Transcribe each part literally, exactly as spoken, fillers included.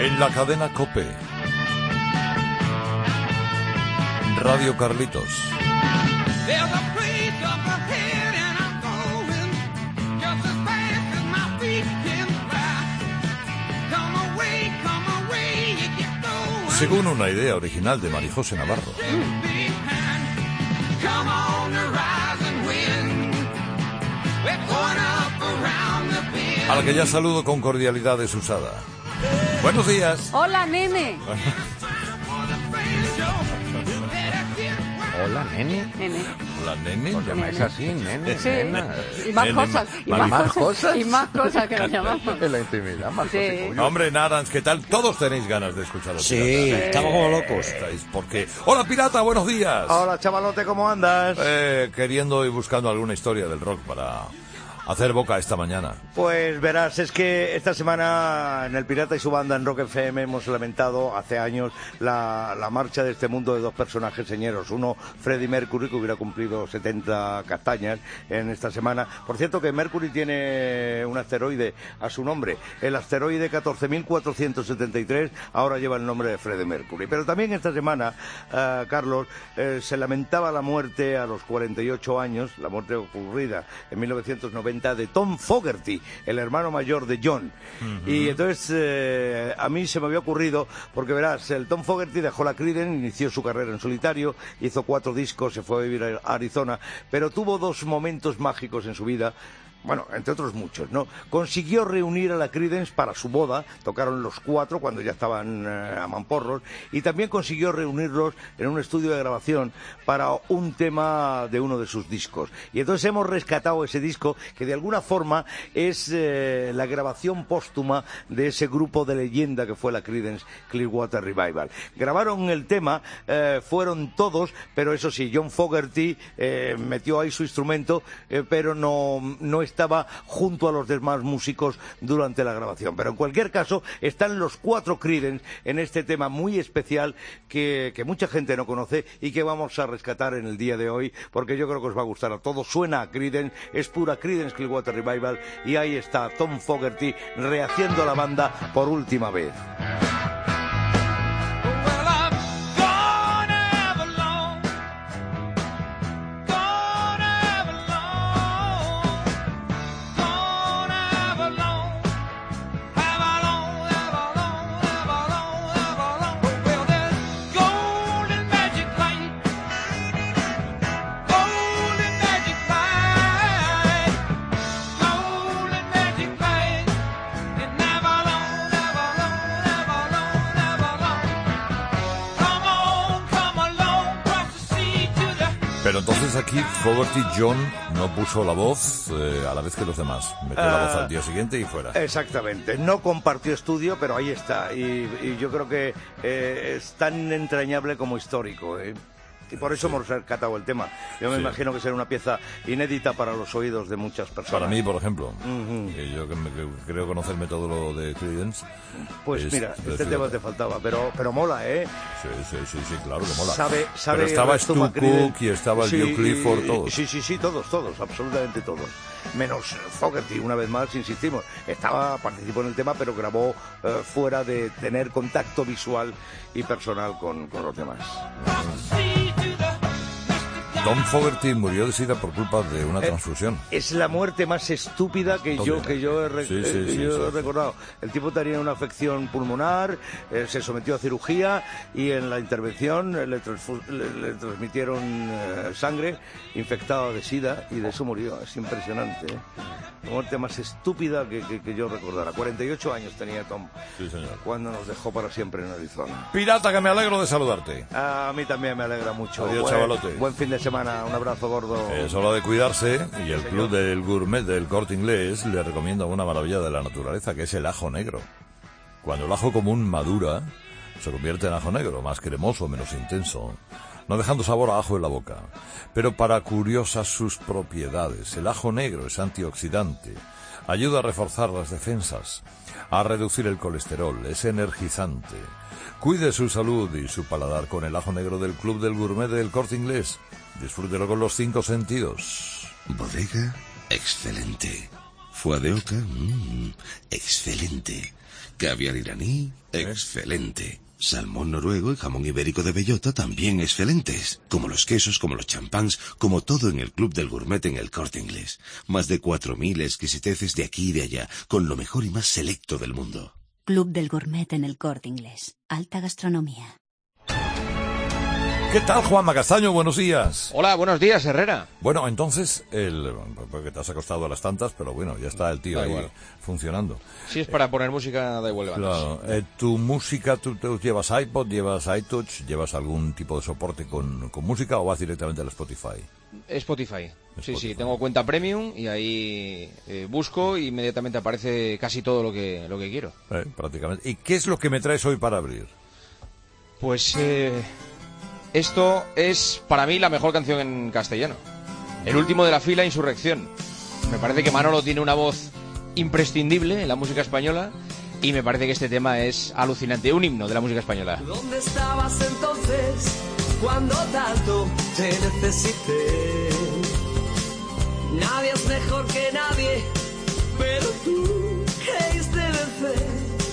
En la cadena COPE. Radio Carlitos. Según una idea original de Marijose Navarro. A la que ya saludo con cordialidad desusada. Buenos días. Hola, nene. Hola, nene. Nene. Hola, nene. ¿Os llamáis así, nene? Sí. Nena. Y más Nene, cosas. Y ¿más- más, más cosas, cosas? Y más cosas que nos llamamos. En la intimidad, más Sí. cositas. Hombre, Narans, ¿qué tal? Todos tenéis ganas de escuchar a los Sí, piratas. estamos como locos. Estáis porque... Hola, pirata, buenos días. Hola, chavalote, ¿cómo andas? Eh, queriendo y buscando alguna historia del rock para hacer boca esta mañana. Pues verás, es que esta semana en El Pirata y su banda en Rock F M hemos lamentado hace años la, la marcha de este mundo de dos personajes señeros. Uno, Freddie Mercury, que hubiera cumplido setenta castañas en esta semana. Por cierto que Mercury tiene un asteroide a su nombre. El asteroide catorce mil cuatrocientos setenta y tres ahora lleva el nombre de Freddie Mercury. Pero también esta semana, uh, Carlos, eh, se lamentaba la muerte a los cuarenta y ocho años, la muerte ocurrida en mil novecientos noventa, de Tom Fogerty, el hermano mayor de John. Uh-huh. Y entonces eh, a mí se me había ocurrido, porque verás, el Tom Fogerty dejó la Creedence, inició su carrera en solitario, hizo cuatro discos, se fue a vivir a Arizona, pero tuvo dos momentos mágicos en su vida. Bueno, entre otros muchos, ¿no? Consiguió reunir a la Creedence para su boda, tocaron los cuatro cuando ya estaban eh, a mamporros, y también consiguió reunirlos en un estudio de grabación para un tema de uno de sus discos. Y entonces hemos rescatado ese disco, que de alguna forma es eh, la grabación póstuma de ese grupo de leyenda que fue la Creedence Clearwater Revival. Grabaron el tema, eh, fueron todos, pero eso sí, John Fogerty eh, metió ahí su instrumento, eh, pero no, no estaba junto a los demás músicos durante la grabación. Pero en cualquier caso, están los cuatro Creedence en este tema muy especial que, que mucha gente no conoce y que vamos a rescatar en el día de hoy, porque yo creo que os va a gustar a todos. Suena a Creedence, es pura Creedence Clearwater Revival, y ahí está Tom Fogerty rehaciendo la banda por última vez. Pero entonces aquí Fogerty John no puso la voz eh, a la vez que los demás. Metió uh, la voz al día siguiente y fuera. Exactamente. No compartió estudio, pero ahí está. Y, y yo creo que eh, es tan entrañable como histórico, ¿eh? Y por eso sí. hemos rescatado el tema. Yo me sí. imagino que será una pieza inédita para los oídos de muchas personas. Para mí, por ejemplo, uh-huh. que yo que, me, que creo conocerme todo lo de Creedence. Pues es, mira, este tema te faltaba, pero pero mola, ¿eh? Sí, sí, sí, sí, claro que mola. Sabe, sabe pero estaba Stu Cook y estaba sí, el Joe Clifford, todos. Sí, sí, sí, todos, todos, absolutamente todos. Menos Fogerty, una vez más, insistimos. Estaba, participó en el tema, pero grabó eh, fuera de tener contacto visual y personal con, con los demás. Uh-huh. Tom Fogerty murió de sida por culpa de una transfusión. Eh, es la muerte más estúpida que yo que yo he, re- sí, sí, eh, sí, yo sí, he sí. recordado. El tipo tenía una afección pulmonar, eh, se sometió a cirugía y en la intervención le, transfu- le, le transmitieron eh, sangre infectada de sida y de eso murió. Es impresionante, ¿eh? La muerte más estúpida que, que, que yo recordara. cuarenta y ocho años tenía Tom. Sí, señor. Cuando nos dejó para siempre en Arizona. Pirata, que me alegro de saludarte. A mí también me alegra mucho. Adiós, buen, chavalote. Buen fin de semana. Un abrazo gordo. Es hora de cuidarse y el Señor. Club del Gourmet del Corte Inglés le recomienda una maravilla de la naturaleza, que es el ajo negro. Cuando el ajo común madura, se convierte en ajo negro, más cremoso, menos intenso, no dejando sabor a ajo en la boca. Pero para curiosas sus propiedades, el ajo negro es antioxidante, ayuda a reforzar las defensas, a reducir el colesterol, es energizante. Cuide su salud y su paladar con el ajo negro del Club del Gourmet del Corte Inglés. Disfrútelo con los cinco sentidos. Bodega excelente. Foie de oca, mmm, excelente. Caviar iraní, excelente. Salmón noruego y jamón ibérico de bellota también excelentes. Como los quesos, como los champáns, como todo en el Club del Gourmet en el Corte Inglés. Más de cuatro mil exquisiteces de aquí y de allá, con lo mejor y más selecto del mundo. Club del Gourmet en el Corte Inglés. Alta gastronomía. ¿Qué tal, Juanma Castaño? Buenos días. Hola, buenos días, Herrera. Bueno, entonces, el, porque te has acostado a las tantas, pero bueno, ya está el tío Da ahí igual. funcionando. Si es para poner música, da igual. Claro, eh, tu música, ¿tú, tú llevas iPod, llevas iTouch, llevas algún tipo de soporte con, con música o vas directamente al Spotify? Spotify. Spotify. Sí, sí, tengo cuenta premium y ahí eh, busco y inmediatamente aparece casi todo lo que, lo que quiero. Eh, prácticamente. ¿Y qué es lo que me traes hoy para abrir? Pues eh, esto es para mí la mejor canción en castellano. El último de la fila, Insurrección. Me parece que Manolo tiene una voz imprescindible en la música española y me parece que este tema es alucinante, un himno de la música española. ¿Dónde estabas entonces cuando tanto te necesité? Nadie es mejor que nadie, pero tú creíste vencer.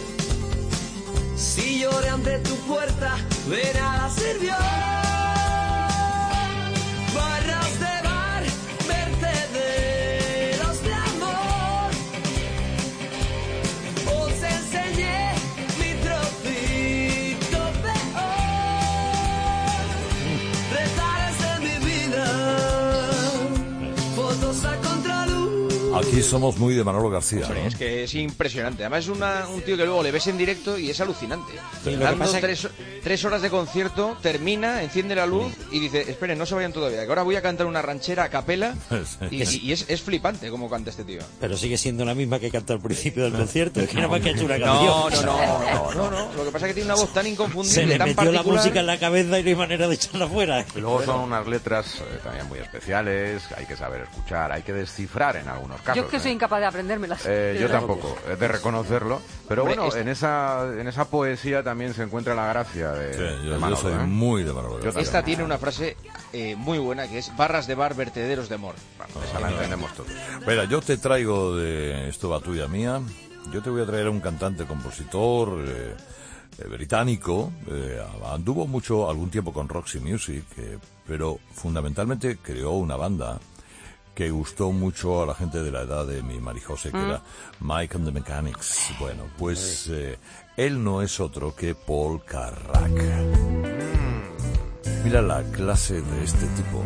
Si lloré ante tu puerta, de nada sirvió. Barras de bar, vertederos de amor. Os enseñé mi trocito peor. Rezares de mi vida, fotos a contraluz. Aquí somos muy de Manolo García, Hombre, ¿no? es que es impresionante. Además es una, un tío que luego le ves en directo y es alucinante. Sí, lo que Dando pasa es- tres, tres horas de concierto, termina, enciende la luz y dice, esperen, no se vayan todavía, que ahora voy a cantar una ranchera a capela. Y, y- y es, es flipante como canta este tío. Pero sigue siendo la misma que cantó al principio del concierto. Es que nada más que ha hecho una canción. No, no, no, no, no, no. Lo que pasa es que tiene una voz tan inconfundible, Se le tan metió la particular. música en la cabeza y no hay manera de echarla fuera. Y luego son unas letras eh, también muy especiales, hay que saber escuchar, hay que descifrar en algunos casos. Yo es que soy ¿eh? incapaz de aprendérmelas. Eh, De yo verdad. tampoco, es de reconocerlo. Pero Hombre, bueno, este- en esa en esa poesía también se encuentra la gracia de, Sí, yo, de yo Manolo, soy ¿eh? muy de Manolo Yo García. también. Esta tiene una frase eh, muy buena que es barras de bar, vertederos de amor. Bueno, esa la entendemos todos. Mira, yo te traigo de esto va tuya mía. Yo te voy a traer a un cantante, compositor eh, eh, británico. Eh, anduvo mucho algún tiempo con Roxy Music, eh, pero fundamentalmente creó una banda que gustó mucho a la gente de la edad de mi Marijose, que era Mike and the Mechanics. Bueno, pues eh, él no es otro que Paul Carrack. Mira la clase de este tipo.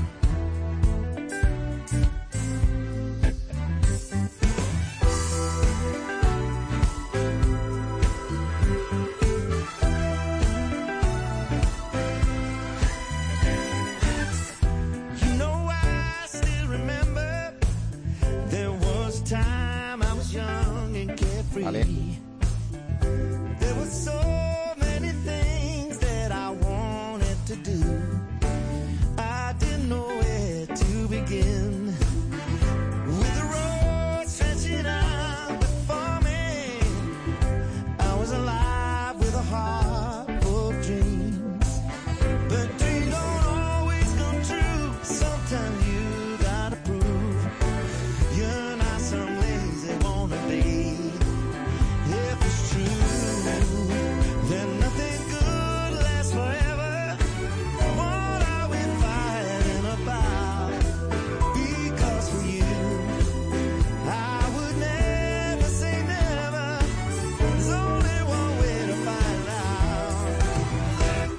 You know I still remember there was a time I was young and carefree. Vale. There were so many things that I wanted to do. I didn't know where to begin. With the road stretching out before me, I was alive with a heart full of dreams. But dreams don't always come true. Sometimes you gotta prove you're not some lazy wannabe. If it's true, then nothing good lasts forever. What are we fighting about? Because for you, I would never say never. There's only one way to find out.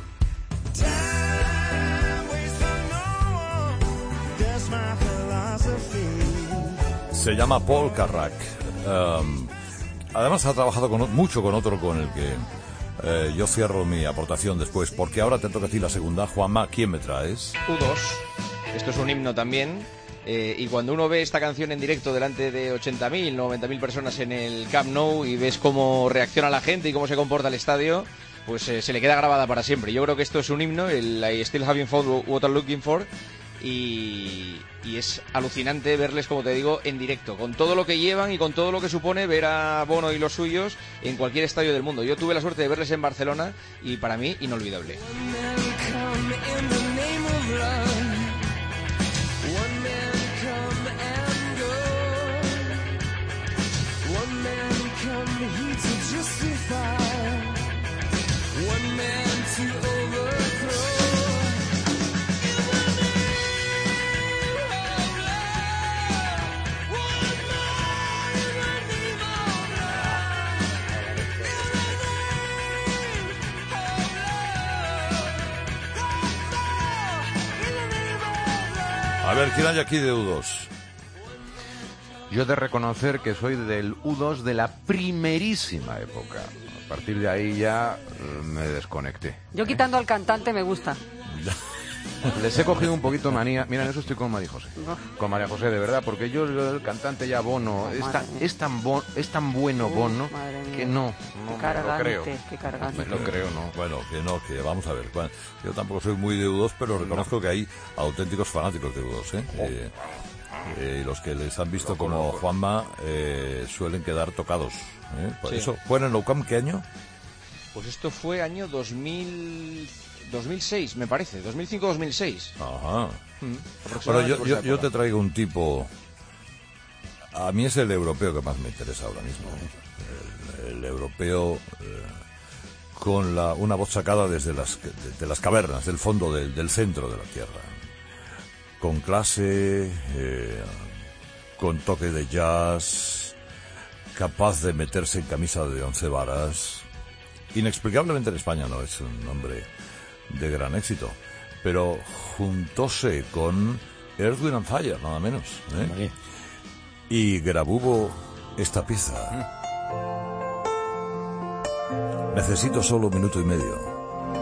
Time waits for no one. That's my philosophy. Se llama Paul Carrack. Um, además ha trabajado con, o- mucho con otro con el que eh, yo cierro mi aportación después, porque ahora te toca a ti la segunda. Juanma, ¿quién me traes? U dos. Esto es un himno también. eh, y cuando uno ve esta canción en directo delante de ochenta mil, noventa mil personas en el Camp Nou y ves cómo reacciona la gente y cómo se comporta el estadio, pues eh, se le queda grabada para siempre. Yo creo que esto es un himno, el I Still Haven't Found What I'm Looking For. Y, y es alucinante verles, como te digo, en directo, con todo lo que llevan y con todo lo que supone ver a Bono y los suyos en cualquier estadio del mundo. Yo tuve la suerte de verles en Barcelona y para mí inolvidable. Come in the name of love. One man come and go. ver, ¿quién hay aquí de U dos? Yo he de reconocer que soy del U dos de la primerísima época. A partir de ahí ya eh, me desconecté. Yo quitando al cantante me gusta. Les he cogido un poquito manía. Mira, en eso estoy con María José. Con María José, de verdad, porque yo el cantante ya Bono Oh, es, tan, es, tan bon, es tan bueno Bono que no, no me lo creo. Qué cargante. Me lo creo, no. Bueno, que no, que vamos a ver. cuan- Yo tampoco soy muy de U dos, pero reconozco que hay auténticos fanáticos de U dos, ¿eh? Eh, eh, y los que les han visto como Juanma eh, suelen quedar tocados. ¿eh? Por Sí. eso, ¿fue en el Nou Camp qué año? Pues esto fue año dos mil... dos mil seis, me parece. dos mil cinco dos mil seis. Ajá. Mm, Bueno, yo, aproximadamente por yo, esa yo época. te traigo un tipo... A mí es el europeo que más me interesa ahora mismo. El, el europeo eh, con la, una voz sacada desde las, de, de las cavernas, del fondo del, del centro de la Tierra. Con clase, eh, con toque de jazz, capaz de meterse en camisa de once varas. Inexplicablemente en España no es un hombre de gran éxito, pero juntóse con Earth, Wind and Fire, nada menos, ¿eh? Vale. Y grabó esta pieza. Necesito solo un minuto y medio.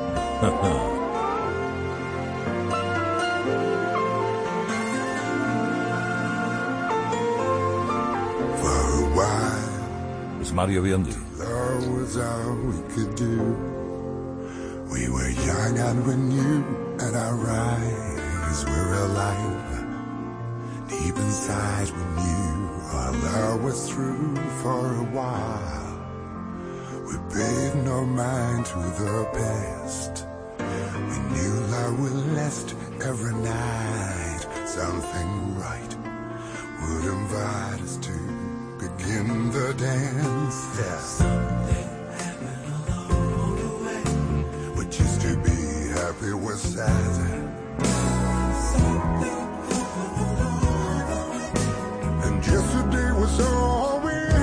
For a while, Es Mario Biondi. love was all we could do. We were young and we knew, and our eyes were alive. Deep inside we knew our love was through for a while. We paid no mind to the past. We knew love would last every night. Something right would invite us to begin the dance. Yeah. Something happened along the way. What used to be happy was sad. Something happened along the way. And yesterday was all we had.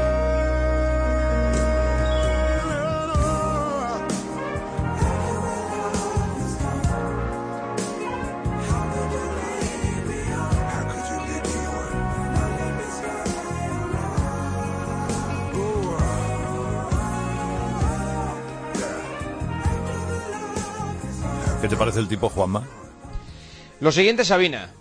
How could you leave me on? ¿Qué te parece el tipo, Juanma? Lo siguiente, Sabina.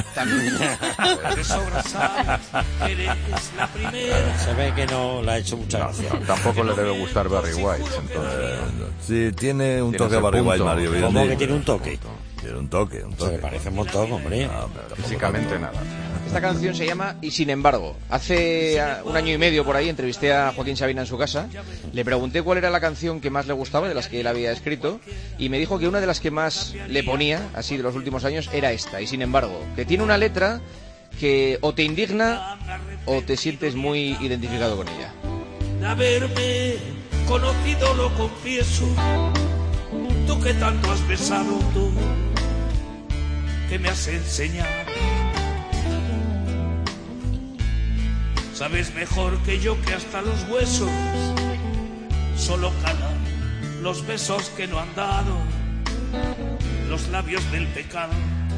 Se ve que no la ha hecho mucha gracia. No, tampoco le debe gustar Barry White, entonces. Sí, tiene un Tiene toque a ese Barry punto. White, Mario Biondi. ¿Cómo que tiene un toque? Tiene un toque, un Se le toque. parece un montón, hombre. Ah, pero tampoco Físicamente tanto. nada. Esta canción se llama Y sin embargo. Hace ah, un año y medio por ahí entrevisté a Joaquín Sabina en su casa. Le pregunté cuál era la canción que más le gustaba de las que él había escrito y me dijo que una de las que más le ponía, así de los últimos años, era esta. Y sin embargo, que tiene una letra que o te indigna o te sientes muy identificado con ella. De haberme conocido lo confieso, tú que tanto has besado, tú que me has enseñado. Sabes mejor que yo que hasta los huesos solo calan los besos que no han dado, los labios del pecado.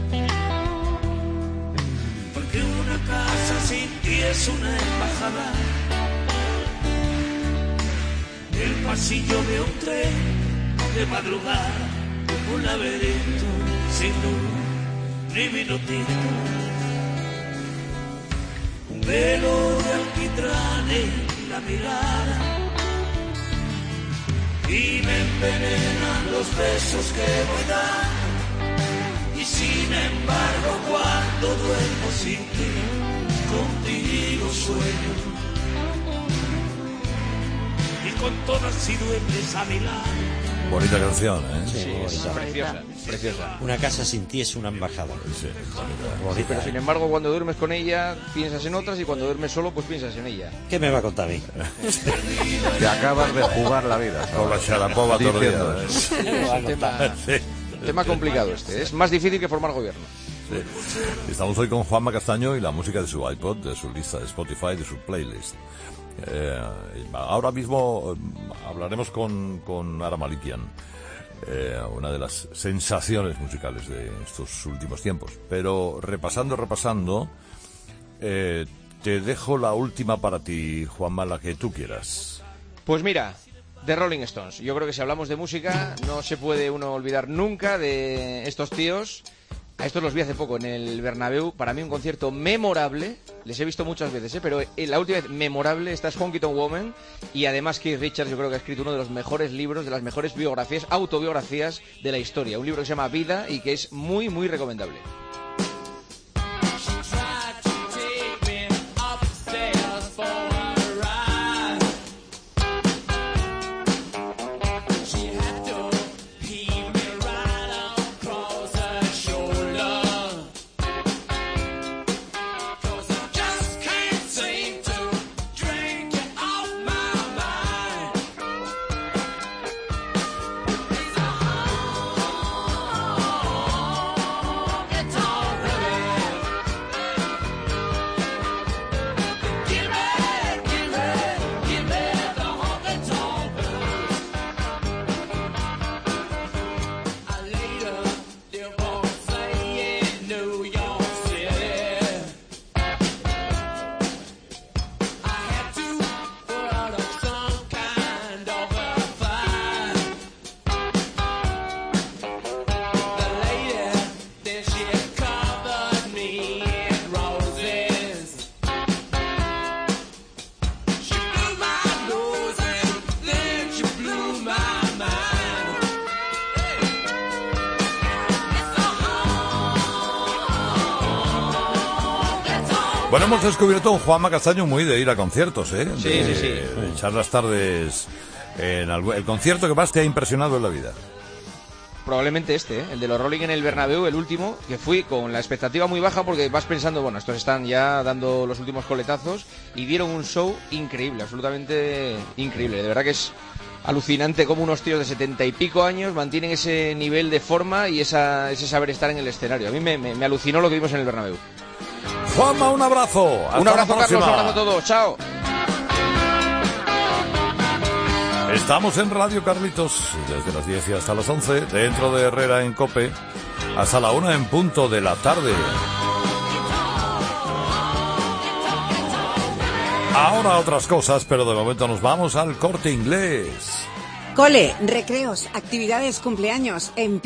Porque una casa sin ti es una embajada, el pasillo de un tren de madrugada, un laberinto sin luz ni minutito, un velo de alquitrán en la mirada y me envenenan los besos que voy dando. Y sin embargo cuando duermo sin ti, contigo sueño. Y con todas si duermes a mi lado. Bonita canción, ¿eh? Sí, Sí, es bonita. preciosa, preciosa. Una casa sin ti es una embajada. Sí, Bonita, Pero ¿eh? sin embargo cuando duermes con ella piensas en otras y cuando duermes solo pues piensas en ella. ¿Qué me va a contar a mí? Te acabas de jugar la vida. Con la Sharapova Diciendo tordida, ¿eh? eso. Me va a contar. Sí. Tema complicado este, es más difícil que formar gobierno. Sí. Estamos hoy con Juanma Castaño y la música de su iPod, de su lista de Spotify, de su playlist. Eh, ahora mismo eh, hablaremos con, con Ara Malikian eh, una de las sensaciones musicales de estos últimos tiempos. Pero repasando, repasando, eh, te dejo la última para ti, Juanma, la que tú quieras. Pues mira, The Rolling Stones. Yo creo que si hablamos de música no se puede uno olvidar nunca de estos tíos. A estos los vi hace poco en el Bernabéu. Para mí un concierto memorable. Les he visto muchas veces, ¿eh? Pero la última vez memorable, esta es Honky Tonk Woman. Y además Keith Richards yo creo que ha escrito uno de los mejores libros, de las mejores biografías, autobiografías de la historia. Un libro que se llama Vida y que es muy, muy recomendable. Bueno, hemos descubierto un Juanma Castaño muy de ir a conciertos, ¿eh? Sí, de, sí, sí. De echar las tardes en algo, el concierto que más te ha impresionado en la vida. Probablemente este, ¿eh? El de los Rolling en el Bernabéu, el último, que fui con la expectativa muy baja porque vas pensando, bueno, estos están ya dando los últimos coletazos y dieron un show increíble, absolutamente increíble. De verdad que es alucinante cómo unos tíos de setenta y pico años mantienen ese nivel de forma y esa, ese saber estar en el escenario. A mí me, me, me alucinó lo que vimos en el Bernabéu. Juanma, un abrazo. Hasta un abrazo, la Carlos, un próxima. abrazo a todos. Chao. Estamos en Radio Carlitos desde las diez y hasta las once, dentro de Herrera en COPE, hasta la una en punto de la tarde. Ahora otras cosas, pero de momento nos vamos al Corte Inglés. Cole, recreos, actividades, cumpleaños, en...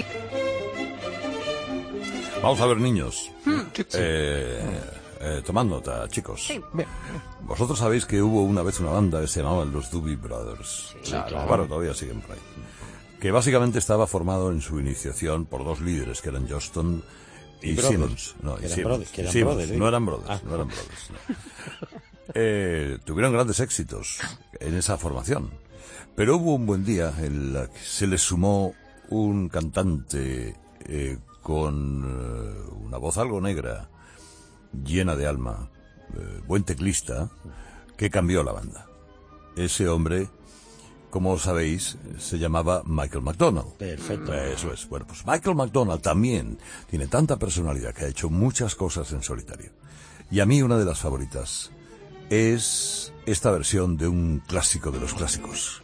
Vamos a ver, niños. Hmm. Eh, eh, tomad nota, chicos. Sí. Vosotros sabéis que hubo una vez una banda que se llamaban los Doobie Brothers. Sí, claro. Bueno, todavía siguen por ahí. Que básicamente estaba formado en su iniciación por dos líderes, que eran Johnston y, Y brothers. Simmons. No, Que y eran Simmons. brothers, que eran Simmons. brothers, ¿eh? No eran brothers, Ah. no eran brothers. no. Eh, tuvieron grandes éxitos en esa formación. Pero hubo un buen día en el que se les sumó un cantante eh, con eh, una voz algo negra, llena de alma, eh, buen teclista, que cambió la banda. Ese hombre, como sabéis, se llamaba Michael McDonald. Perfecto. Eso es. Bueno, pues Michael McDonald también tiene tanta personalidad que ha hecho muchas cosas en solitario. Y a mí una de las favoritas es esta versión de un clásico de los clásicos.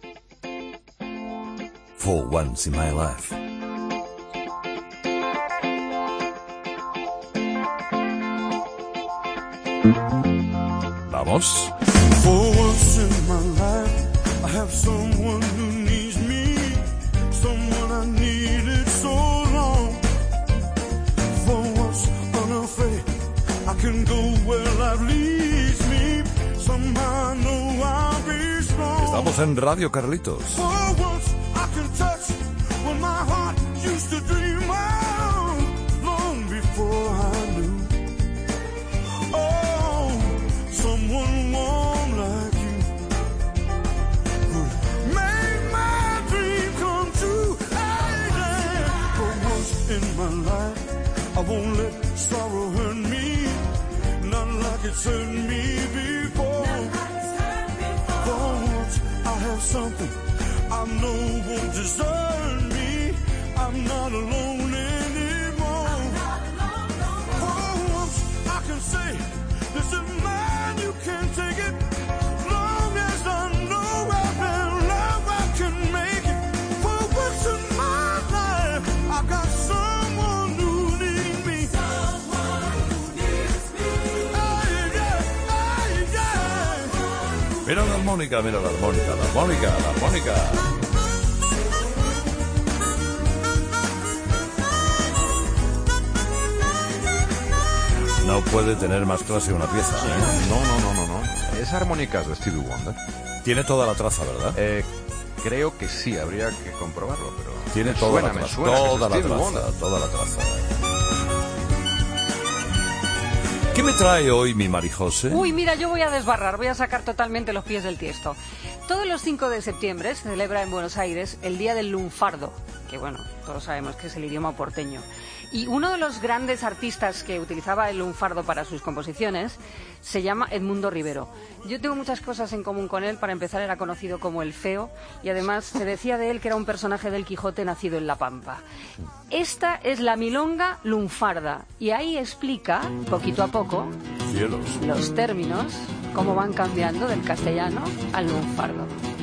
For Once in My Life. Vamos. For once in my life, I have someone who needs me, someone I needed so long. For once unafraid, I can go where life leads me. Somehow I know I'll be strong. Estamos en Radio Carlitos. For once I can touch what my heart used to dream of long before I knew. Oh, someone warm like you would make my dream come true. Hey, yeah. For once in my life, I won't let sorrow hurt me, not like it's hurt me before. For once I have something I know won't desert me. I'm not alone anymore. For once I can say, this is mine, you can't take it. Long as I know I've been loved, I can make it. For once in my Mira la armónica, mira la armónica, la armónica, la armónica. No puede tener más clase una pieza, ¿eh? No, no, no, no, no. Es armónicas de Stevie Wonder. Tiene toda la traza, ¿verdad? Eh, creo que sí, habría que comprobarlo, pero... Tiene me toda suena, la me traza, suena que es toda la Stevie traza, Wonder. toda la traza. ¿Qué me trae hoy mi Marijose? Uy, mira, yo voy a desbarrar, voy a sacar totalmente los pies del tiesto. Todos los cinco de septiembre se celebra en Buenos Aires el Día del Lunfardo, que bueno, todos sabemos que es el idioma porteño. Y uno de los grandes artistas que utilizaba el lunfardo para sus composiciones se llama Edmundo Rivero. Yo tengo muchas cosas en común con él. Para empezar, era conocido como el Feo y además se decía de él que era un personaje del Quijote nacido en La Pampa. Esta es la milonga lunfarda y ahí explica, poquito a poco, Cielos. los términos, cómo van cambiando del castellano al lunfardo.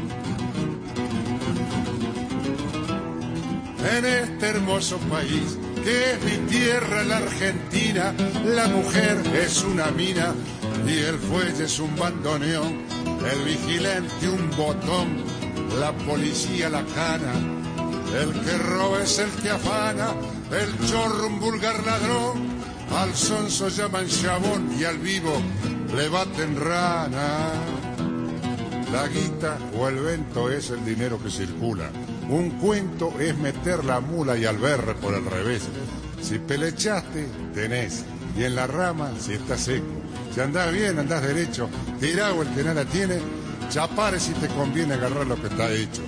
En este hermoso país que es mi tierra, la Argentina, la mujer es una mina y el fuelle es un bandoneón, el vigilante un botón, la policía la cana, el que roba es el que afana, el chorro un vulgar ladrón, al sonso llaman chabón y al vivo le baten rana. La guita o el vento es el dinero que circula. Un cuento es meter la mula y al berre por el revés. Si pelechaste, tenés. Y en la rama, si está seco. Si andás bien, andás derecho. Tirado el que nada tiene. Chapare si te conviene agarrar lo que está hecho.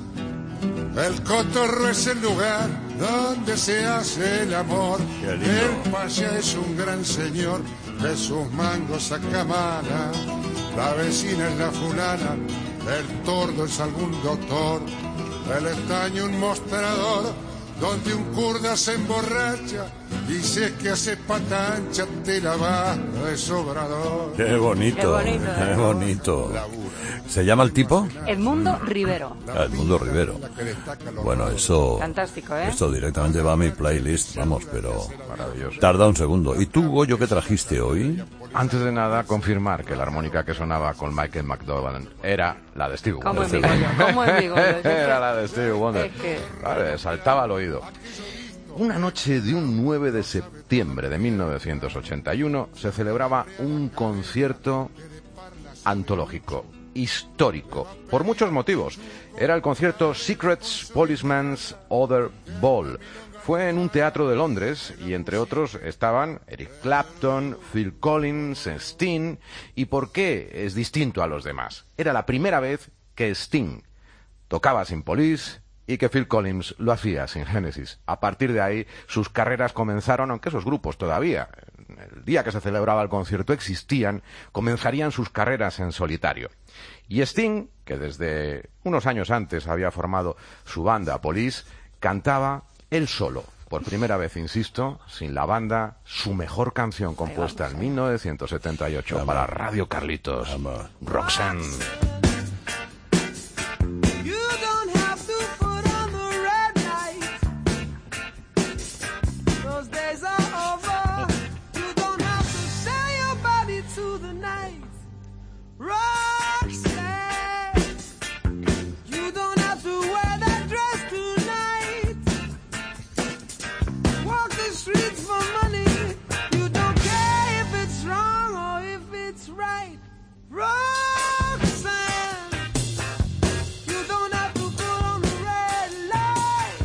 El cotorro es el lugar donde se hace el amor. El paya es un gran señor, de sus mangos saca mala. La vecina es la fulana, el tordo es algún doctor. El estaño un mostrador, donde un kurda se emborracha. Y si es que hace pata ancha, te la vas de sobrador. Qué bonito, Qué bonito, ¿eh? qué bonito. ¿Se llama el tipo? Edmundo Rivero. Ah, Edmundo Rivero. Bueno, eso... Fantástico, ¿eh? Esto directamente va a mi playlist, vamos, pero... Maravilloso. Tarda un segundo. ¿Y tú, Goyo, qué trajiste hoy? Antes de nada, confirmar que la armónica que sonaba con Michael McDonald era la de Stevie ¿Cómo Wonder. es mi Goyo? ¿Cómo es mi Goyo? Es que- Era la de Stevie Wonder. es que- Vale, saltaba al oído. Una noche de un nueve de septiembre de mil novecientos ochenta y uno se celebraba un concierto antológico, histórico, por muchos motivos. Era el concierto Secrets Policeman's Other Ball. Fue en un teatro de Londres y entre otros estaban Eric Clapton, Phil Collins, Sting. ¿Y por qué es distinto a los demás? Era la primera vez que Sting tocaba sin Police y que Phil Collins lo hacía sin Genesis. A partir de ahí sus carreras comenzaron, aunque esos grupos todavía, el día que se celebraba el concierto, existían, comenzarían sus carreras en solitario. Y Sting, que desde unos años antes había formado su banda Police, cantaba él solo, por primera vez, insisto, sin la banda, su mejor canción compuesta en mil novecientos setenta y ocho Vamos. para Radio Carlitos, Vamos. Roxanne. You don't have to put on the red light. Those days are over. You don't have to sell your body to the night. Roxanne, you don't have to wear that dress tonight. Walk the streets for money. You don't care if it's wrong or if it's right. Roxanne, you don't have to put on the red light.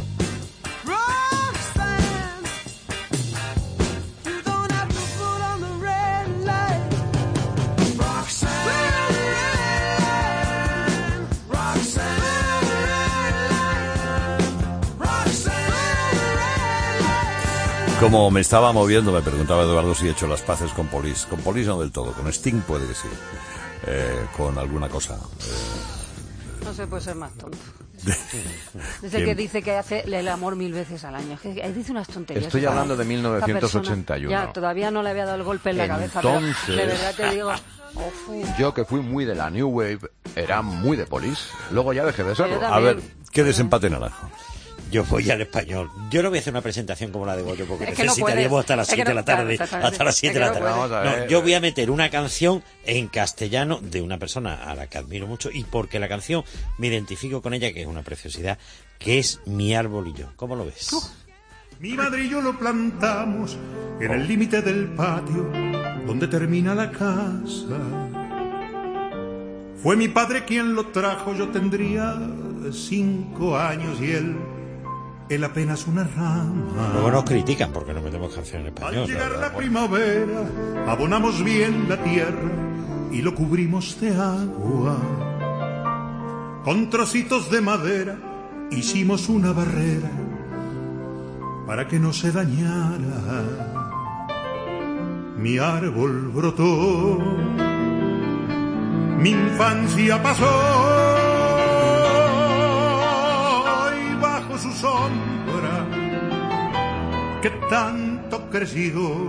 Roxanne, you don't have to put on the red light. Roxanne, put on the red light. Roxanne, Roxanne, Como me estaba moviendo, me preguntaba Eduardo si he hecho las paces con Police. Con Police no del todo, con Sting puede que sí. Eh, con alguna cosa. Eh, No se puede ser más tonto. Es el ¿Quién? que dice que hace el amor mil veces al año. Es que él dice unas tonterías. Estoy Esta- hablando de mil novecientos ochenta y uno. esta persona, ya, todavía no le había dado el golpe en la cabeza. Pero Entonces- de verdad te digo... oh, fu. Yo, que fui muy de la New Wave, era muy de Police. Luego ya dejé de serlo. Yo a también. ver, ¿qué desempate naranjo? yo voy al español. Yo no voy a hacer una presentación como la de Goyo, porque Es que no necesitaríamos puedes. hasta las Es que siete de no- la tarde. claro, exactamente. hasta las siete de Es la que no tarde. puedes. Vamos a No, ver. yo voy a meter una canción en castellano de una persona a la que admiro mucho, y porque la canción me identifico con ella, que es una preciosidad, que es Mi árbol y yo. ¿Cómo lo ves? Mi madre y yo lo plantamos en el límite del patio donde termina la casa. Fue mi padre quien lo trajo, yo tendría cinco años y él, él apenas una rama. Luego nos critican porque no metemos canción en Al español. llegar ¿verdad? la primavera, abonamos bien la tierra y lo cubrimos de agua. Con trocitos de madera hicimos una barrera para que no se dañara. Mi árbol brotó, mi infancia pasó y bajo su sombra que tanto creció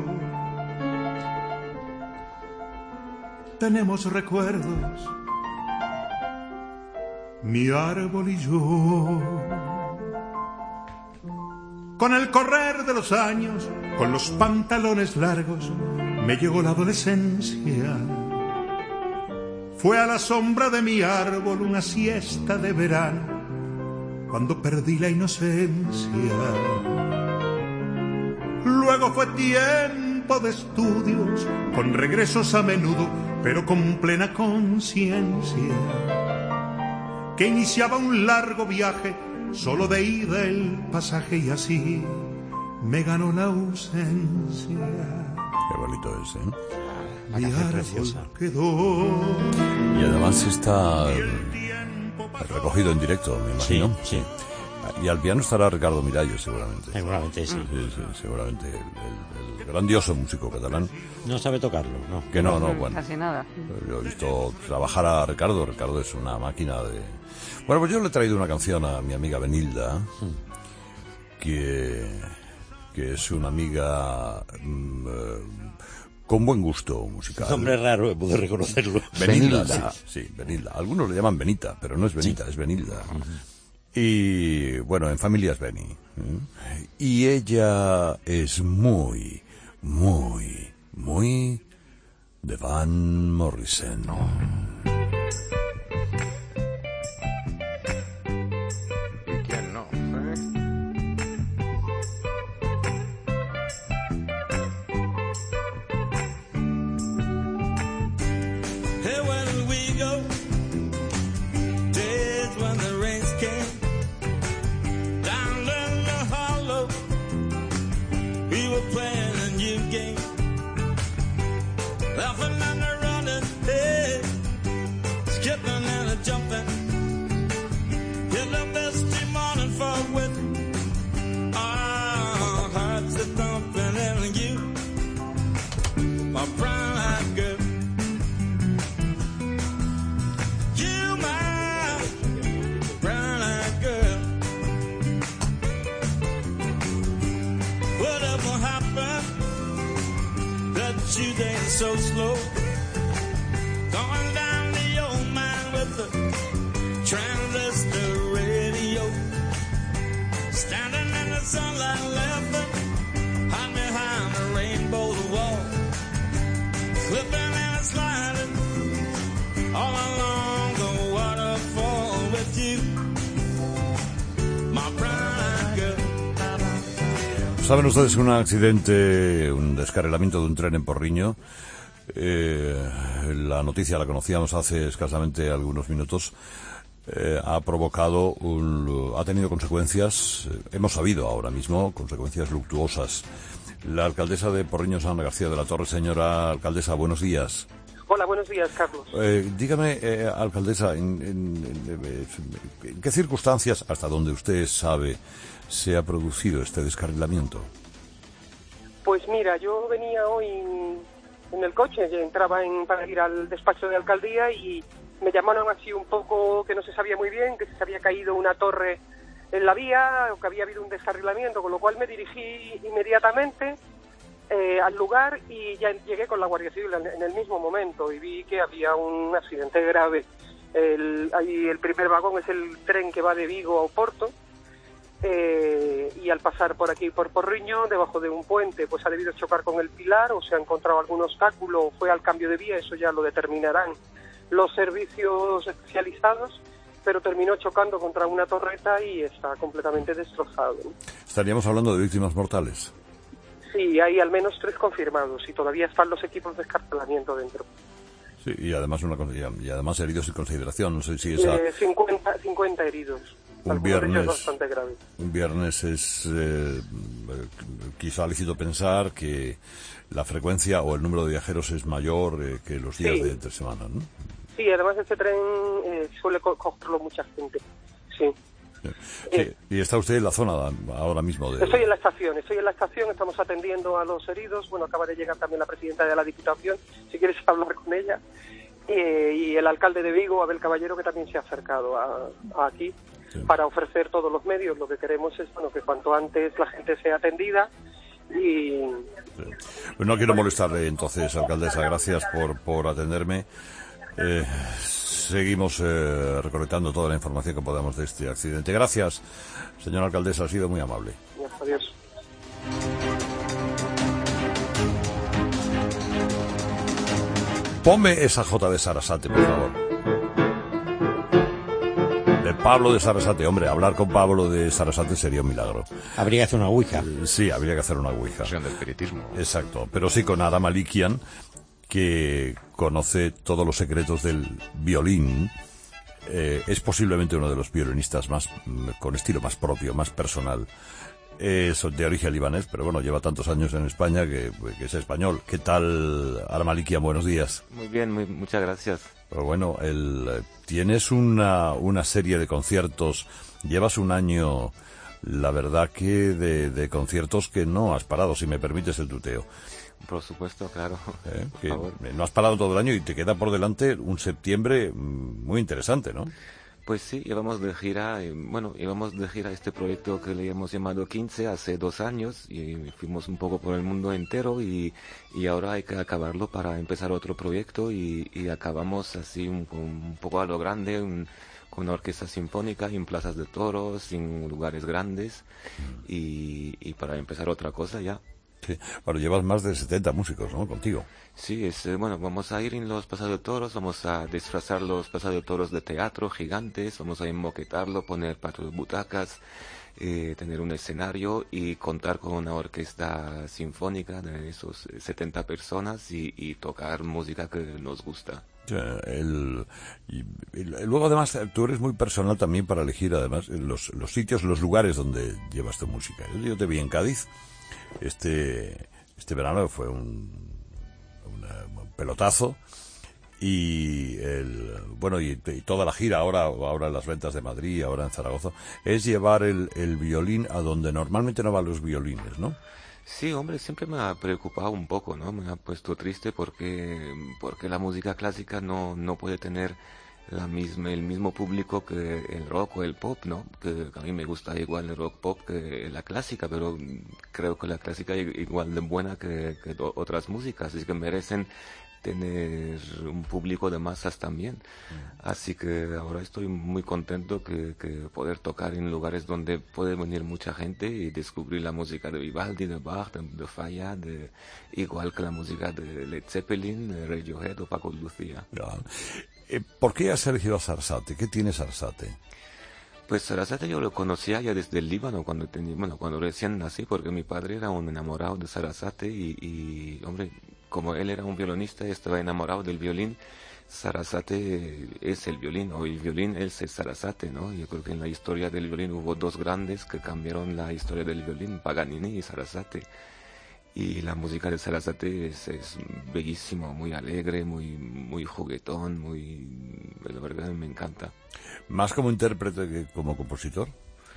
tenemos recuerdos, mi árbol y yo. Con el correr de los años, con los pantalones largos, me llegó la adolescencia. Fue a la sombra de mi árbol una siesta de verano, cuando perdí la inocencia. Luego fue tiempo de estudios, con regresos a menudo, pero con plena conciencia, que iniciaba un largo viaje, solo de ida el pasaje, y así me ganó la ausencia. Qué bonito es, ¿eh? Mi árbol quedó. Y además está recogido en directo, me imagino. Sí, sí. Y al piano estará Ricardo Miralles, seguramente. Seguramente sí. Sí, sí, seguramente. El, el- el grandioso músico catalán. No sabe tocarlo, ¿no? Que no, no, bueno. Casi nada. Yo he visto trabajar a Ricardo. Ricardo es una máquina de... Bueno, pues yo le he traído una canción a mi amiga Benilda, que, que es una amiga mm, eh, con buen gusto musical. Nombre raro, pude reconocerlo. Benilda, Benilda. sí, sí, Benilda. Algunos le llaman Benita, pero no es Benita, es Benilda. Y bueno, en familia es Beni. ¿eh? Y ella es muy, muy, muy de Van Morrison. ¿Y quién no? ¿Eh? Hey, where did we go? Days when the rains came down in the hollow. We were playing a new game, laughing and a running, hey, skipping and a jumping. In the misty morning fog with our hearts are thumping, and you, my brown-eyed girl. You, my brown-eyed girl. Whatever happened that you dance so slow, going down the old mine with the transistor radio, standing in the sunlight laughing, hide behind the rainbow's wall, slipping and sliding all along the waterfall with you, my brown-eyed girl. ¿Saben ustedes que un accidente, un descarrilamiento de un tren en Porriño, eh, la noticia la conocíamos hace escasamente algunos minutos, eh, ha provocado, un, ha tenido consecuencias, eh, hemos sabido ahora mismo, consecuencias luctuosas. La alcaldesa de Porriño, Ana García de la Torre. Señora alcaldesa, buenos días. Hola, buenos días, Carlos. Eh, dígame, eh, alcaldesa, en, en- en- ¿en qué circunstancias, hasta donde usted sabe, se ha producido este descarrilamiento? Pues mira, yo venía hoy en el coche, ya entraba en, para ir al despacho de alcaldía y me llamaron así un poco que no se sabía muy bien, que se había caído una torre en la vía o que había habido un descarrilamiento, con lo cual me dirigí inmediatamente eh, al lugar y ya llegué con la Guardia Civil en, en el mismo momento y vi que había un accidente grave. El, ahí el primer vagón es el tren que va de Vigo a Oporto eh, y al pasar por aquí, por Porriño, debajo de un puente, pues ha debido chocar con el pilar o se ha encontrado algún obstáculo o fue al cambio de vía, eso ya lo determinarán los servicios especializados, pero terminó chocando contra una torreta y está completamente destrozado. Estaríamos hablando de víctimas mortales. Sí, hay al menos tres confirmados y todavía están los equipos de escarcelamiento dentro. Sí, y además una cosa- y además heridos sin consideración. No sé si esa Eh, cincuenta, cincuenta heridos. un Algunos de ellos viernes bastante graves. un viernes es eh, quizá lícito pensar que la frecuencia o el número de viajeros es mayor eh, que los días Sí. de entre semana, ¿no? Sí, además este tren eh, suele co- cogerlo mucha gente. Sí. Sí, y está usted en la zona ahora mismo de... Estoy en la estación, estoy en la estación, estamos atendiendo a los heridos. Bueno, acaba de llegar también la presidenta de la Diputación, si quieres hablar con ella. Eh, y el alcalde de Vigo, Abel Caballero, que también se ha acercado a, a aquí para ofrecer todos los medios. Lo que queremos es, bueno, que cuanto antes la gente sea atendida y... Pues no quiero molestarle entonces, alcaldesa, gracias por, por atenderme. Eh, seguimos eh, recolectando toda la información que podamos de este accidente. Gracias, señora alcaldesa, ha sido muy amable. Adiós. Ponme esa J de Sarasate, por favor. De Pablo de Sarasate. Hombre, hablar con Pablo de Sarasate sería un milagro. Habría que hacer una ouija. Eh, Sí, habría que hacer una ouija. Del espiritismo. Exacto, pero sí con Ara Malikian, que conoce todos los secretos del violín. Eh, es posiblemente uno de los violinistas más mm, con estilo más propio, más personal. Es de origen libanés, pero bueno, lleva tantos años en España que, que es español. ¿Qué tal, Ara Malikian? Buenos días. Muy bien, muy, muchas gracias. Pero bueno, el, eh, tienes una, una serie de conciertos, llevas un año, la verdad que de, de conciertos que no has parado, si me permites el tuteo. Por supuesto, claro. Eh, Por que favor. no has parado todo el año y te queda por delante un septiembre mm, muy interesante, ¿no? Pues sí, íbamos de gira, eh, bueno, íbamos de gira a este proyecto que le hemos llamado quince hace dos años y fuimos un poco por el mundo entero y, y ahora hay que acabarlo para empezar otro proyecto y, y acabamos así un, un poco a lo grande, un- con una orquesta sinfónica en plazas de toros, en lugares grandes y, y para empezar otra cosa ya. Sí. Bueno, llevas más de setenta músicos, ¿no? Contigo. Sí, es, eh, bueno, vamos a ir en los pasados de toros, vamos a disfrazar los pasados de toros de teatro gigantes, vamos a enmoquetarlo, poner patio de butacas, eh, tener un escenario y contar con una orquesta sinfónica de esos eh, setenta personas y, y tocar música que nos gusta. O sea, el, y, y luego además tú eres muy personal también para elegir además los, los sitios, los lugares donde llevas tu música. Yo te vi en Cádiz este este verano, fue un, una- un pelotazo y el bueno y, y toda la gira ahora ahora en las ventas de Madrid, ahora en Zaragoza, es llevar el, el violín a donde normalmente no van los violines, ¿no? Sí, hombre, siempre me ha preocupado un poco, ¿no? Me ha puesto triste porque, porque la música clásica no, no puede tener la misma, el mismo público que el rock o el pop, ¿no? Que a mí me gusta igual el rock pop que la clásica, pero creo que la clásica es igual de buena que, que do- otras músicas, así que merecen tener un público de masas también. Así que ahora estoy muy contento que, que poder tocar en lugares donde puede venir mucha gente y descubrir la música de Vivaldi, de Bach, de, de Falla, de, igual que la música de Led Zeppelin, de Radiohead o Paco de Lucía. Ya. Eh, ¿Por qué has elegido a Sarasate? ¿Qué tiene Sarasate? Pues Sarasate yo lo conocía ya desde el Líbano cuando tenía, bueno, cuando recién nací, porque mi padre era un enamorado de Sarasate y, y, hombre, como él era un violinista y estaba enamorado del violín, Sarasate es el violín, o el violín es el Sarasate, ¿no? Yo creo que en la historia del violín hubo dos grandes que cambiaron la historia del violín, Paganini y Sarasate. Y la música de Sarasate es, es bellísimo, muy alegre, muy, muy juguetón, muy, la verdad me encanta. ¿Más como intérprete que como compositor?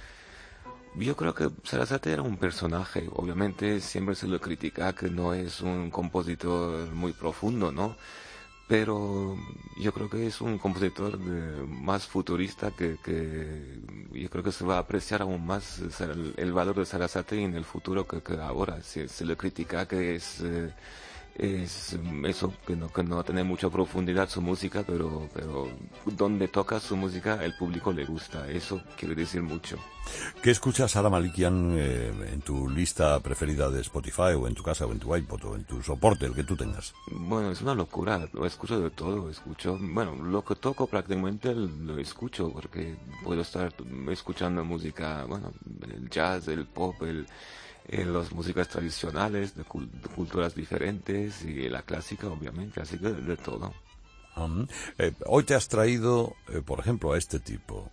Yo creo que Sarasate era un personaje, obviamente siempre se lo critica que no es un compositor muy profundo, ¿no? Pero yo creo que es un compositor de- más futurista que, que yo creo que se va a apreciar aún más el, el valor de Sarasate en el futuro que, que ahora. Se, se le critica que es, eh, es eso, que no, que no tiene mucha profundidad su música, pero, pero donde toca su música el público le gusta, eso quiere decir mucho. ¿Qué escuchas, Ara Malikian, eh, en tu lista preferida de Spotify, o en tu casa, o en tu iPod, o en tu soporte, el que tú tengas? Bueno, es una locura, lo escucho de todo, escucho, bueno, lo que toco prácticamente lo escucho, porque puedo estar escuchando música, bueno, el jazz, el pop, el, el las músicas tradicionales, de, cult de culturas diferentes, y la clásica, obviamente, así que de, de todo. Um, eh, hoy te has traído, eh, por ejemplo, a este tipo.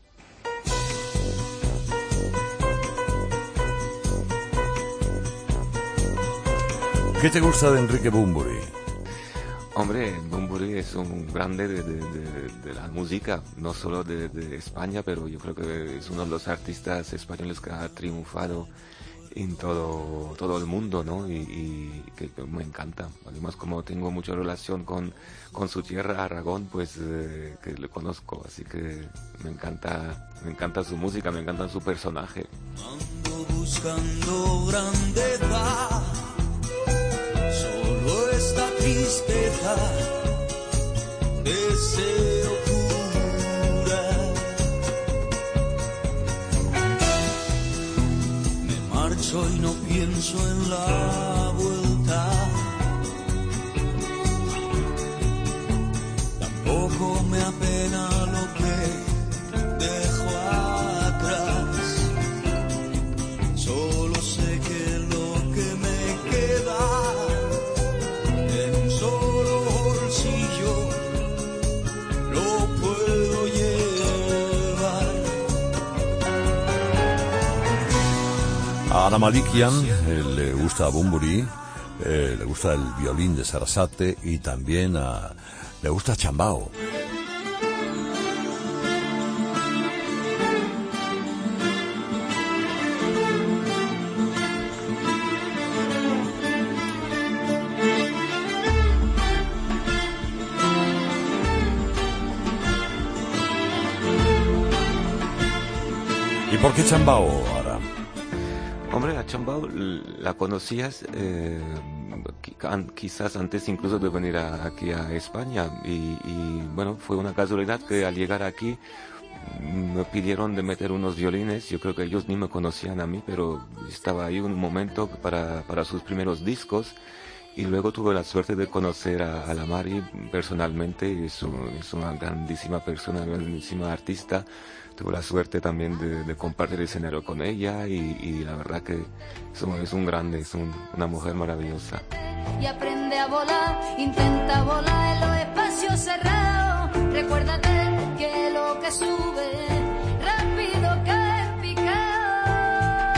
¿Qué te gusta de Enrique Bunbury? Hombre, Bunbury es un grande de, de, de, de la música, no solo de, de España, pero yo creo que es uno de los artistas españoles que ha triunfado en todo, todo el mundo, ¿no? Y, y que, que me encanta. Además, como tengo mucha relación con, con su tierra, Aragón, pues eh, que le conozco, así que me encanta, me encanta su música, me encanta su personaje. Ando buscando grandeza, solo esta tristeza, deseo curar. Me marcho y no pienso en la vuelta, tampoco me apena lo que dejo atrás, solo sé que lo que me queda en un solo bolsillo lo puedo llevar. A Ara Malikian eh, le gusta a Bunbury, eh, le gusta el violín de Sarasate, y también a, le gusta Chambao. ¿Y por qué Chambao, Ara? Hombre, a Chambao la conocías eh, quizás antes incluso de venir a, aquí a España, y, y bueno, fue una casualidad que al llegar aquí me pidieron de meter unos violines. Yo creo que ellos ni me conocían a mí, pero estaba ahí un momento para, para sus primeros discos, y luego tuve la suerte de conocer a, a la Mari personalmente, y es, un, es una grandísima persona, grandísima artista. Tuve la suerte también de, de compartir escenario con ella, y, y la verdad que es un, es un grande, es un, una mujer maravillosa. Y aprende a volar, intenta volar en los espacios cerrados. Recuérdate que lo que sube rápido cae en picado.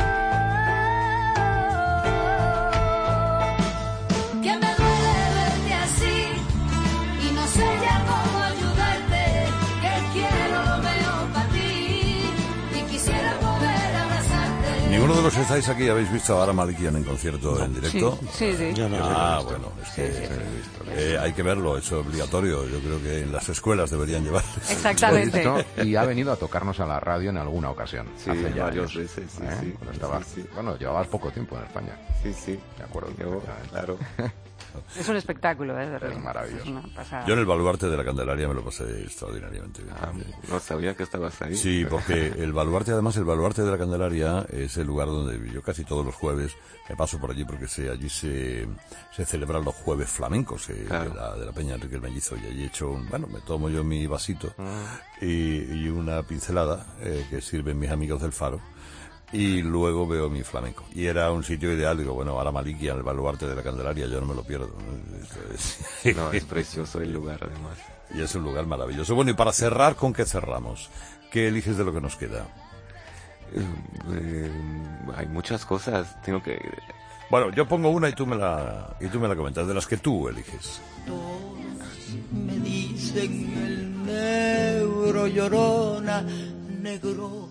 Que me duele verte así y no sé ya cómo ayudarte. Que quiero lo mejor para ti y quisiera poder abrazarte. ¿Ninguno de los que estáis aquí habéis visto a Ara Malikian en concierto, en directo? Sí, sí, sí. Yo no, ah, bueno, es que Sí, sí. eh, hay que verlo, es obligatorio. Yo creo que en las escuelas deberían llevar. Exactamente. Lo he visto, y ha venido a tocarnos a la radio en alguna ocasión. Sí, hace ya varias años, veces, sí, ¿eh? sí. Cuando estabas- Sí, sí. Bueno, llevabas poco tiempo en España. Sí, sí. De acuerdo. Yo, perfectamente. claro. Es un espectáculo, ¿eh? De Es verdad. maravilloso. Es una pasada. Yo en el baluarte de la Candelaria me lo pasé extraordinariamente bien. Ah, no sabía que estabas ahí. Sí, porque el baluarte, además, el baluarte de la Candelaria es el lugar donde yo casi todos los jueves me paso por allí, porque se, allí se, se celebran los jueves flamencos eh, Claro. de, la, de la Peña Enrique el Mellizo, y allí he hecho, un- bueno, me tomo yo mi vasito y, y una pincelada eh, que sirven mis amigos del Faro, y luego veo mi flamenco. Y era un sitio ideal, digo, bueno, Ara Malikian, el baluarte de la Candelaria, yo no me lo pierdo. ¿no? Esto es- No, es precioso el lugar, además. Y es un lugar maravilloso. Bueno, y para cerrar, ¿con qué cerramos? ¿Qué eliges de lo que nos queda? Eh, eh, hay muchas cosas, tengo que... Bueno, yo pongo una y tú me la y tú me la comentas, de las que tú eliges. Me dicen el negro llorona, negro,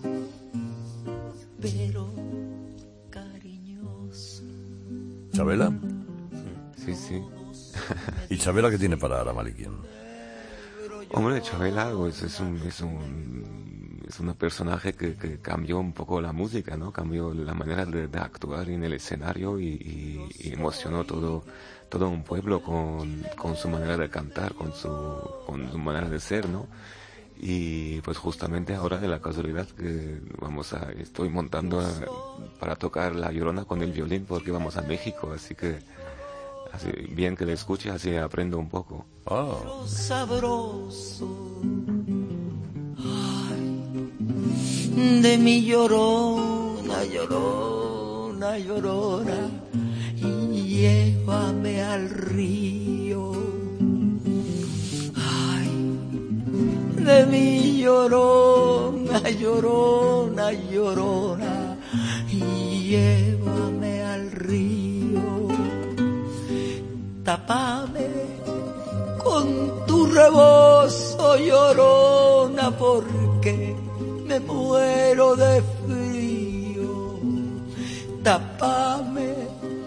pero cariñoso. ¿Chabela? Sí, sí. ¿Y Chabela qué tiene para Ara Malikian? Hombre, Chabela pues, es un, es un es un personaje que, que cambió un poco la música, ¿no? Cambió la manera de, de actuar en el escenario y, y, y emocionó todo, todo un pueblo con, con su manera de cantar, con su, con su manera de ser, ¿no? Y pues justamente ahora de la casualidad que vamos a, estoy montando a, para tocar La Llorona con el violín porque vamos a México, así que así, bien que le escuche, así aprendo un poco. Oh. Sabroso, ay, de mi llorona, llorona, llorona, y llévame al río. De mi llorona, llorona, llorona, y llévame al río. Tápame con tu rebozo, llorona, porque me muero de frío. Tápame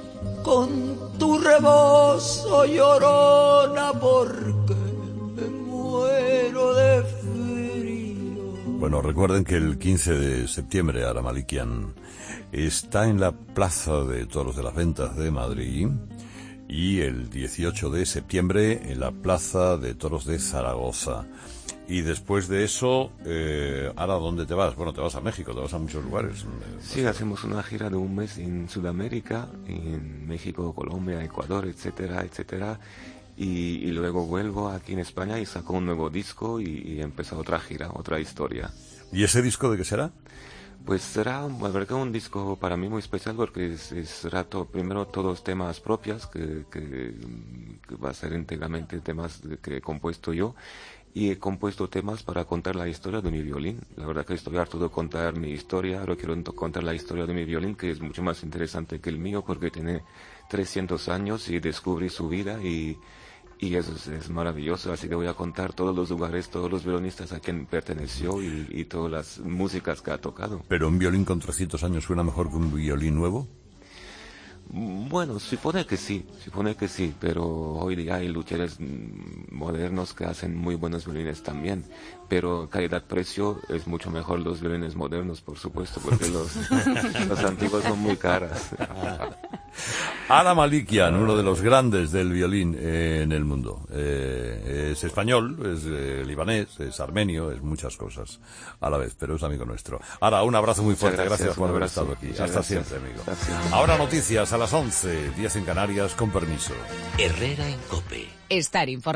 con tu rebozo, llorona, porque me muero de frío. Bueno, recuerden que el quince de septiembre Ara Malikian está en la Plaza de Toros de las Ventas de Madrid y el dieciocho de septiembre en la Plaza de Toros de Zaragoza. Y después de eso, eh, Ara, ¿dónde te vas? Bueno, te vas a México, te vas a muchos lugares. Sí, hacemos una gira de un mes en Sudamérica, en México, Colombia, Ecuador, etcétera, etcétera. Y, y luego vuelvo aquí en España y saco un nuevo disco y, y empieza otra gira, otra historia. ¿Y ese disco de qué será? Pues será, la verdad, un disco para mí muy especial porque es, es, será to, primero todos temas propios, que, que, que va a ser íntegramente temas que he compuesto yo. Y he compuesto temas para contar la historia de mi violín. La verdad que estoy harto de contar mi historia, ahora quiero contar la historia de mi violín, que es mucho más interesante que el mío porque tiene trescientos años y descubrí su vida y... Y eso es, es maravilloso, así que voy a contar todos los lugares, todos los violinistas a quien perteneció y, y todas las músicas que ha tocado. ¿Pero un violín con trescientos años suena mejor que un violín nuevo? Bueno, supone que sí, supone que sí, pero hoy día hay luthieres modernos que hacen muy buenos violines también, pero calidad-precio es mucho mejor los violines modernos, por supuesto, porque los, los antiguos son muy caros. Ara Malikian, uno de los grandes del violín eh, en el mundo. Eh, es español, es eh, libanés, es armenio, es muchas cosas a la vez, pero es amigo nuestro. Ara, un abrazo muy fuerte, gracias, gracias por haber estado aquí. Hasta gracias. Siempre, amigo. Gracias. Ahora noticias a las once, diez en Canarias, con permiso. Herrera en COPE. Estar informado.